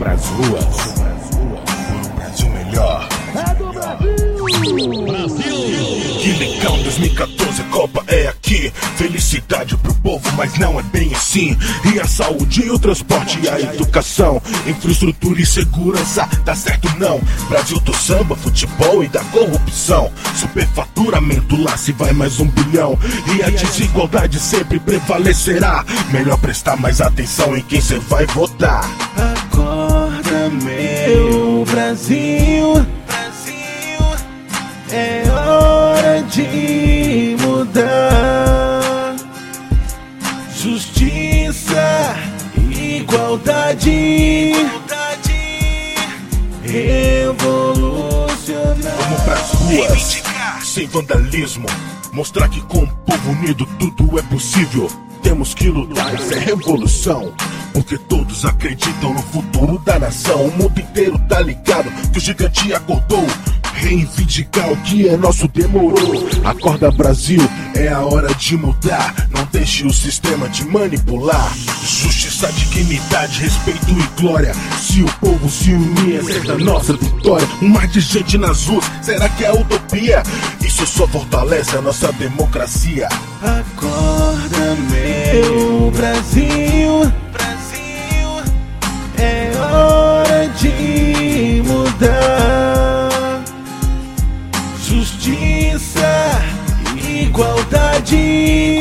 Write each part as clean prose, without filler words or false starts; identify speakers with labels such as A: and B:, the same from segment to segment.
A: pras ruas. Por um Brasil melhor.
B: É do Brasil!
A: Que legal, 2014, Copa é aqui. Felicidade pro povo, mas não é bem assim. E a saúde, e o transporte, e a educação, infraestrutura e segurança, dá certo não. Brasil do samba, futebol e da corrupção. Superfaturamento, lá se vai mais 1 bilhão. E a desigualdade sempre prevalecerá. Melhor prestar mais atenção em quem cê vai votar.
C: Acorda, meu Brasil, é hora de mudar. Justiça, igualdade, revolucionar.
A: Vamos pras ruas, sem vandalismo. Mostrar que com o povo unido tudo é possível. Temos que lutar, isso é revolução. Porque todos acreditam no futuro da nação. O mundo inteiro tá ligado que o gigante acordou. Reivindicar o que é nosso demorou. Acorda, Brasil, é a hora de mudar. Não deixe o sistema te manipular. Justiça, dignidade, respeito e glória. Se o povo se unir, é certa nossa vitória. Um mar de gente nas ruas, será que é utopia? Isso só fortalece a nossa democracia.
C: Acorda, meu Brasil, é hora de mudar. Justiça, igualdade,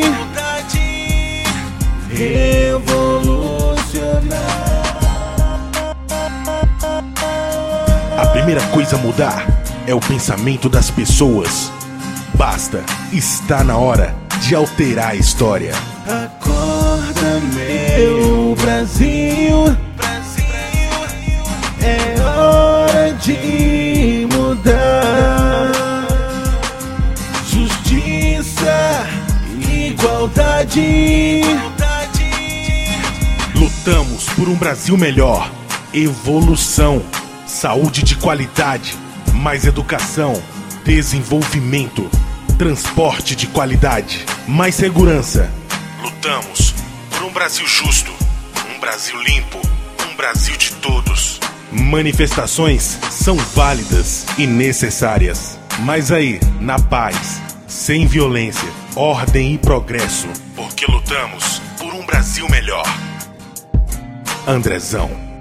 C: revolucionar.
A: A primeira coisa a mudar é o pensamento das pessoas. Basta, está na hora de alterar a história.
C: Acorda, meu Brasil, é hora de mudar. Justiça, igualdade,
A: Lutamos por um Brasil melhor. Evolução, saúde de qualidade, mais educação, desenvolvimento, transporte de qualidade, mais segurança. Lutamos por um Brasil justo, um Brasil limpo, um Brasil de todos. Manifestações são válidas e necessárias, mas aí, na paz, sem violência, ordem e progresso, porque lutamos por um Brasil melhor. Andrezão.